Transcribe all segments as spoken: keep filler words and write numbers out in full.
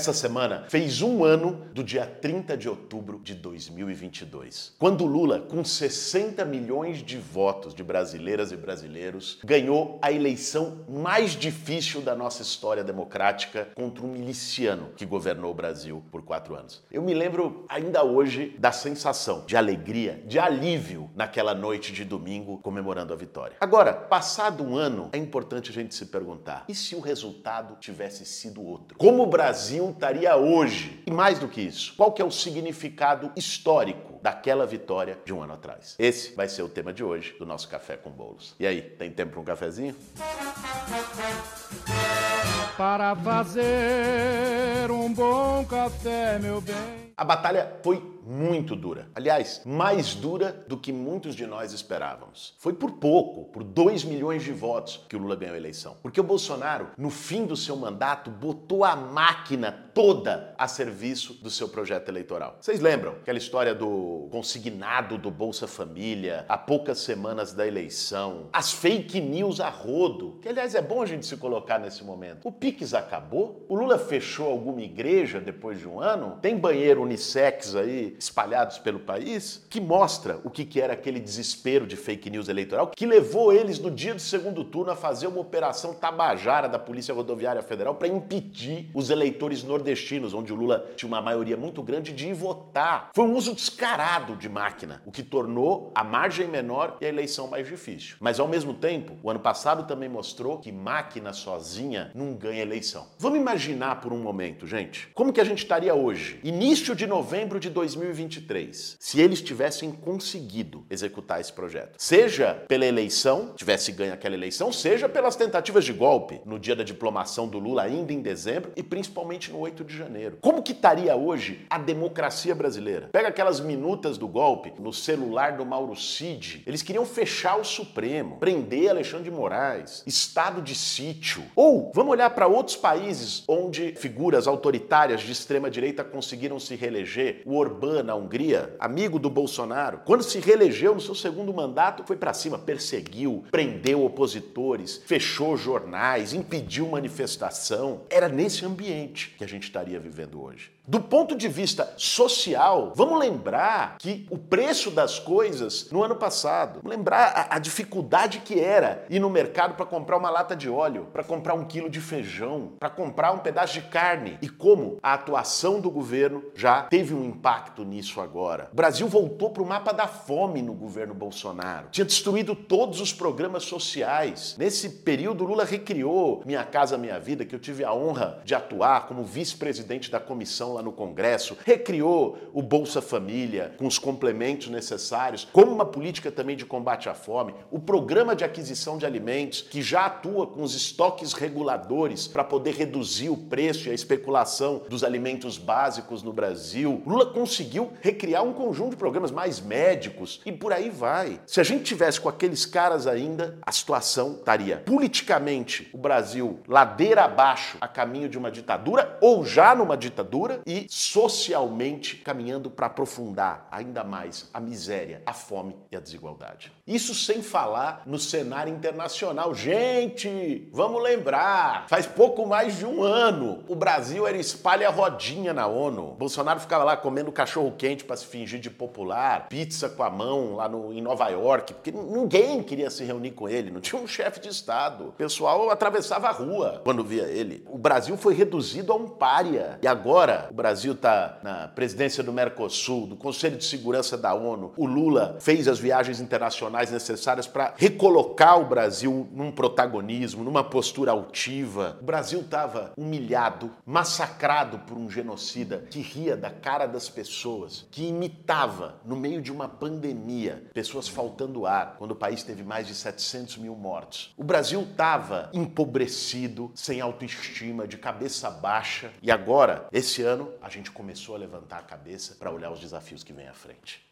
Essa semana fez um ano do dia trinta de outubro de dois mil e vinte e dois, quando Lula, com sessenta milhões de votos de brasileiras e brasileiros, ganhou a eleição mais difícil da nossa história democrática contra um miliciano que governou o Brasil por quatro anos. Eu me lembro ainda hoje da sensação de alegria, de alívio naquela noite de domingo comemorando a vitória. Agora, passado um ano, é importante a gente se perguntar: e se o resultado tivesse sido outro? Como o Brasil estaria hoje? E mais do que isso, qual que é o significado histórico daquela vitória de um ano atrás? Esse vai ser o tema de hoje do nosso Café com Bolos. E aí, tem tempo para um cafezinho? Para fazer um bom café, meu bem. A batalha foi muito dura. Aliás, mais dura do que muitos de nós esperávamos. Foi por pouco, por dois milhões de votos, que o Lula ganhou a eleição. Porque o Bolsonaro, no fim do seu mandato, botou a máquina toda a serviço do seu projeto eleitoral. Vocês lembram aquela história do consignado do Bolsa Família, há poucas semanas da eleição, as fake news a rodo, que aliás é bom a gente se colocar nesse momento. O Pix acabou? O Lula fechou alguma igreja depois de um ano? Tem banheiro unissex aí espalhados pelo país, que mostra o que, que era aquele desespero de fake news eleitoral, que levou eles no dia do segundo turno a fazer uma operação tabajara da Polícia Rodoviária Federal para impedir os eleitores nordestinos, onde o Lula tinha uma maioria muito grande, de ir votar. Foi um uso descarado de máquina, o que tornou a margem menor e a eleição mais difícil. Mas ao mesmo tempo, o ano passado também mostrou que máquina sozinha não ganha eleição. Vamos imaginar por um momento, gente, como que a gente estaria hoje, início de novembro de dois mil e vinte e três, se eles tivessem conseguido executar esse projeto. Seja pela eleição, tivesse ganho aquela eleição, seja pelas tentativas de golpe no dia da diplomação do Lula, ainda em dezembro, e principalmente no oito de janeiro. Como que estaria hoje a democracia brasileira? Pega aquelas minutas do golpe no celular do Mauro Cid. Eles queriam fechar o Supremo, prender Alexandre de Moraes, estado de sítio. Ou vamos olhar para outros países onde figuras autoritárias de extrema-direita conseguiram se reeleger. O Orbán, na Hungria, amigo do Bolsonaro, quando se reelegeu no seu segundo mandato, foi pra cima, perseguiu, prendeu opositores, fechou jornais, impediu manifestação. Era nesse ambiente que a gente estaria vivendo hoje. Do ponto de vista social, vamos lembrar que o preço das coisas no ano passado, vamos lembrar a, a dificuldade que era ir no mercado para comprar uma lata de óleo, para comprar um quilo de feijão, para comprar um pedaço de carne, e como a atuação do governo já teve um impacto nisso agora. O Brasil voltou para o mapa da fome no governo Bolsonaro. Tinha destruído todos os programas sociais. Nesse período, Lula recriou Minha Casa Minha Vida, que eu tive a honra de atuar como vice-presidente da comissão lá no Congresso, recriou o Bolsa Família com os complementos necessários, como uma política também de combate à fome, o programa de aquisição de alimentos, que já atua com os estoques reguladores para poder reduzir o preço e a especulação dos alimentos básicos no Brasil. Lula conseguiu recriar um conjunto de programas mais médicos e por aí vai. Se a gente tivesse com aqueles caras ainda, a situação estaria politicamente o Brasil ladeira abaixo a caminho de uma ditadura ou já numa ditadura, e socialmente caminhando para aprofundar ainda mais a miséria, a fome e a desigualdade. Isso sem falar no cenário internacional. Gente, vamos lembrar, faz pouco mais de um ano o Brasil era espalha-rodinha na ONU. Bolsonaro ficava lá comendo cachorro-quente para se fingir de popular, pizza com a mão lá no, em Nova York, porque ninguém queria se reunir com ele, não tinha um chefe de Estado. O pessoal atravessava a rua quando via ele. O Brasil foi reduzido a um pária. E agora o Brasil está na presidência do Mercosul, do Conselho de Segurança da ONU. O Lula fez as viagens internacionais necessárias para recolocar o Brasil num protagonismo, numa postura altiva. O Brasil estava humilhado, massacrado por um genocida que ria da cara das pessoas, que imitava, no meio de uma pandemia, pessoas faltando ar, quando o país teve mais de setecentos mil mortos. O Brasil estava empobrecido, sem autoestima, de cabeça baixa. E agora, esse ano, a gente começou a levantar a cabeça para olhar os desafios que vêm à frente.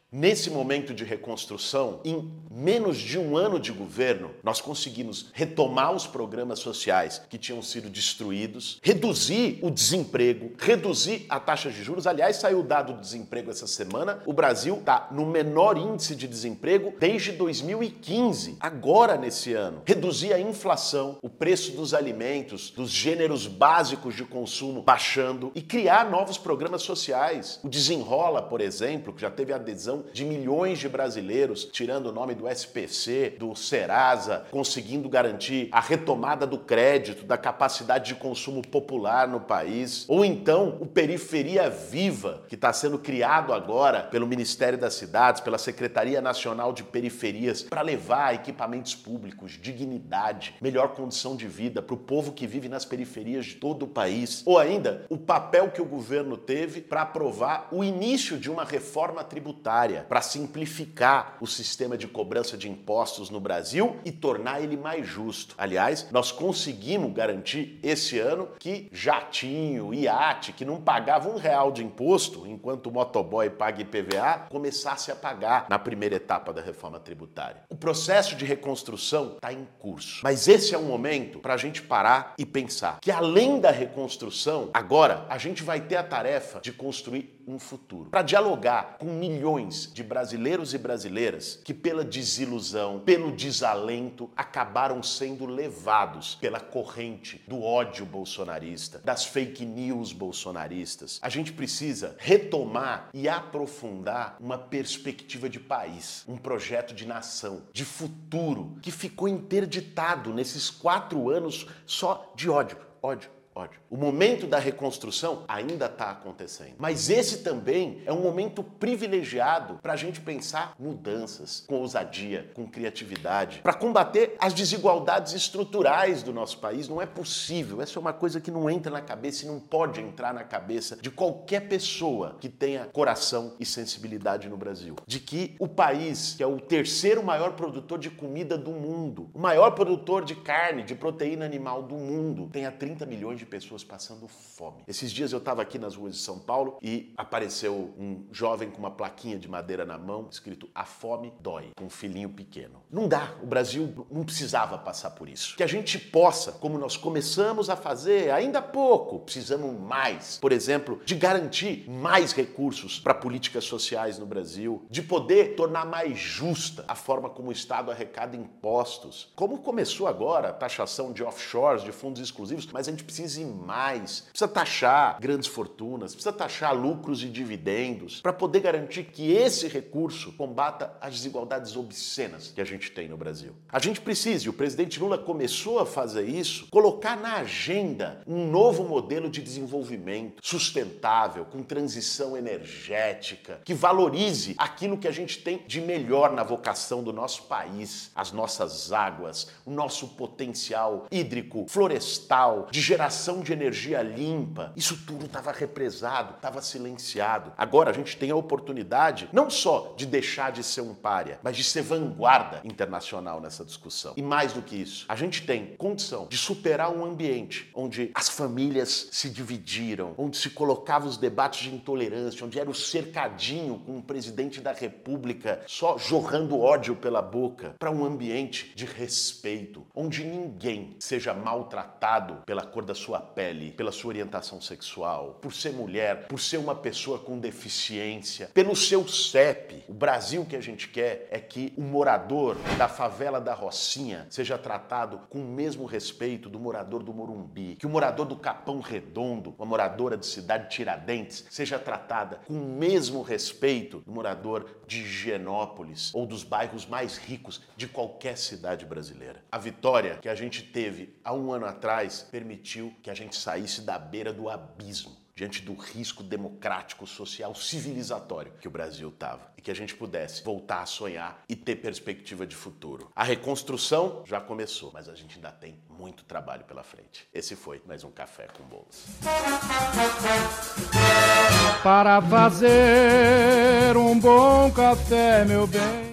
Nesse momento de reconstrução, em menos de um ano de governo, nós conseguimos retomar os programas sociais que tinham sido destruídos, reduzir o desemprego, reduzir a taxa de juros. Aliás, saiu o dado do desemprego essa semana. O Brasil está no menor índice de desemprego desde dois mil e quinze, agora nesse ano. Reduzir a inflação, o preço dos alimentos, dos gêneros básicos de consumo baixando e criar novos programas sociais. O Desenrola, por exemplo, que já teve adesão de milhões de brasileiros, tirando o nome do S P C, do Serasa, conseguindo garantir a retomada do crédito, da capacidade de consumo popular no país. Ou então o Periferia Viva, que está sendo criado agora pelo Ministério das Cidades, pela Secretaria Nacional de Periferias, para levar equipamentos públicos, dignidade, melhor condição de vida para o povo que vive nas periferias de todo o país. Ou ainda o papel que o governo teve para aprovar o início de uma reforma tributária, para simplificar o sistema de cobrança de impostos no Brasil e tornar ele mais justo. Aliás, nós conseguimos garantir esse ano que jatinho, iate, que não pagava um real de imposto, enquanto o motoboy paga I P V A, começasse a pagar na primeira etapa da reforma tributária. O processo de reconstrução está em curso, mas esse é um momento para a gente parar e pensar que, além da reconstrução, agora a gente vai ter a tarefa de construir um futuro, para dialogar com milhões de brasileiros e brasileiras que, pela desilusão, pelo desalento, acabaram sendo levados pela corrente do ódio bolsonarista, das fake news bolsonaristas. A gente precisa retomar e aprofundar uma perspectiva de país, um projeto de nação, de futuro, que ficou interditado nesses quatro anos só de ódio, ódio, ódio. O momento da reconstrução ainda está acontecendo. Mas esse também é um momento privilegiado para a gente pensar mudanças com ousadia, com criatividade, para combater as desigualdades estruturais do nosso país. Não é possível. Essa é uma coisa que não entra na cabeça e não pode entrar na cabeça de qualquer pessoa que tenha coração e sensibilidade no Brasil. De que o país, que é o terceiro maior produtor de comida do mundo, o maior produtor de carne, de proteína animal do mundo, tenha trinta milhões de pessoas passando fome. Esses dias eu estava aqui nas ruas de São Paulo e apareceu um jovem com uma plaquinha de madeira na mão, escrito "A fome dói", com um filhinho pequeno. Não dá, o Brasil não precisava passar por isso. Que a gente possa, como nós começamos a fazer ainda há pouco, precisamos mais, por exemplo, de garantir mais recursos para políticas sociais no Brasil, de poder tornar mais justa a forma como o Estado arrecada impostos, como começou agora a taxação de offshores, de fundos exclusivos, mas a gente precisa ir mais, precisa taxar grandes fortunas, precisa taxar lucros e dividendos para poder garantir que esse recurso combata as desigualdades obscenas que a gente tem no Brasil. A gente precisa, e o presidente Lula começou a fazer isso, colocar na agenda um novo modelo de desenvolvimento sustentável, com transição energética, que valorize aquilo que a gente tem de melhor na vocação do nosso país, as nossas águas, o nosso potencial hídrico, florestal, de geração de energia limpa. Isso tudo estava represado, estava silenciado. Agora a gente tem a oportunidade não só de deixar de ser um pária, mas de ser vanguarda internacional nessa discussão. E mais do que isso, a gente tem condição de superar um ambiente onde as famílias se dividiram, onde se colocavam os debates de intolerância, onde era o cercadinho com o presidente da República só jorrando ódio pela boca, para um ambiente de respeito, onde ninguém seja maltratado pela cor da sua pele, pela sua orientação sexual, por ser mulher, por ser uma pessoa com deficiência, pelo seu C E P. O Brasil que a gente quer é que o morador da favela da Rocinha seja tratado com o mesmo respeito do morador do Morumbi, que o morador do Capão Redondo, uma moradora de cidade Tiradentes, seja tratada com o mesmo respeito do morador de Higienópolis ou dos bairros mais ricos de qualquer cidade brasileira. A vitória que a gente teve há um ano atrás permitiu que a gente saísse da beira do abismo, diante do risco democrático, social, civilizatório que o Brasil estava, e que a gente pudesse voltar a sonhar e ter perspectiva de futuro. A reconstrução já começou, mas a gente ainda tem muito trabalho pela frente. Esse foi mais um Café com Bolos. Para fazer um bom café, meu bem.